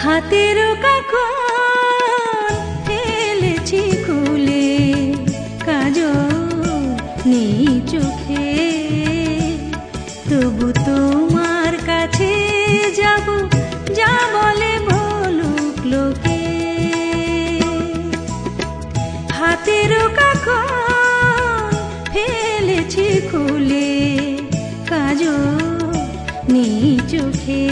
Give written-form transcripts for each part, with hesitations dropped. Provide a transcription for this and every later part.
হাতেরও কাখন ফেলেছি খুলে, কাজল নেই চোখে, তবু তোমার কাছে যাব, যা বলে বলুক লোকে। হাতেরও কাখন ফেলেছি খুলে, কাজল নেই চোখে,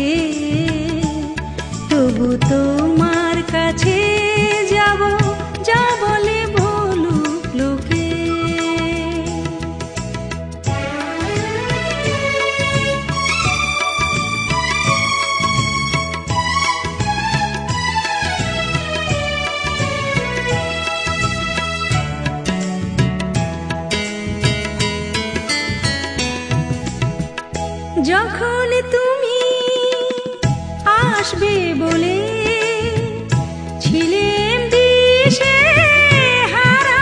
তবু তোমার কাছে যাব, যা বলে বলুক লোকে। যখন তুমি আসবে বলে ছিলেম দিশে হারা,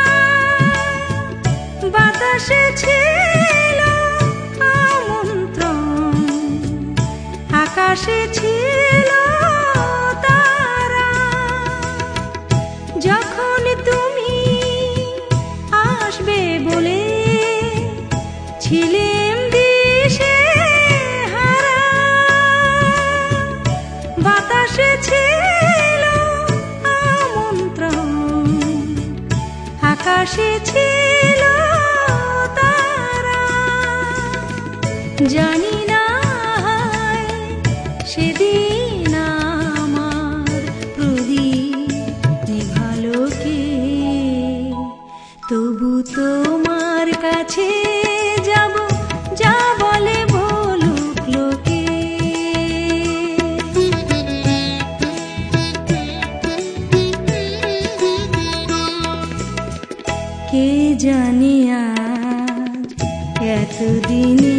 বাতাসে ছিল আমন্ত্রণ, আকাশে ছিল তারা। যখন তুমি আসবে বলে ছিলেম দিশে হারা, বাতাসে ছিল আমন্ত্রণ, আকাশে ছিল তারা। জানি না সেদিন আমার প্রদীপ নিভালো কে, তবু তোমার কাছে যাব, যা বলে বলুক লোকে। কে জানে আজ এতদিনে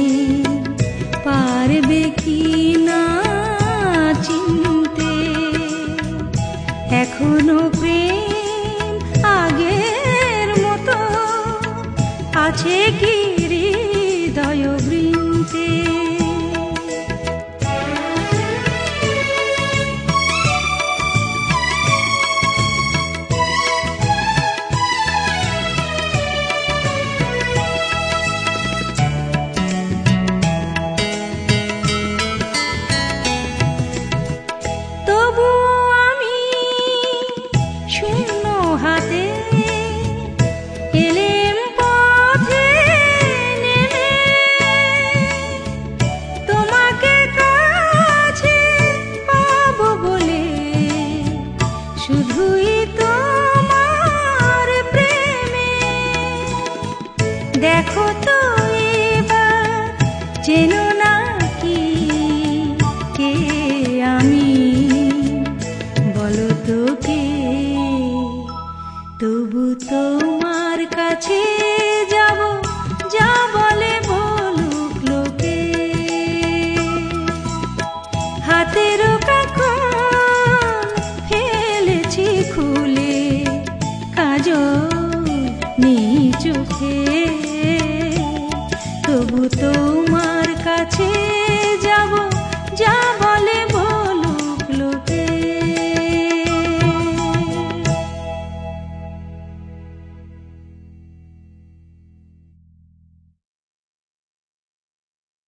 পারবে কি না চিনতে, এখনো প্রেম আগের মতো আছে কি হৃদয় বৃন্তে। তবু আমি শূন্য হাতে এলেম পথে নেমে, তোমাকে কাছে পাবো বলে, শুধুই তোমার প্রেমে। দেখো তো এবার চেনো না কি কে আমি, বলো তো কে, তবু তোমার কাছে যাব, যা বলে বলুক লোকে। হাতেরও কাখন ফেলেছি খুলে, কাজল নেই চোখে, তবু তো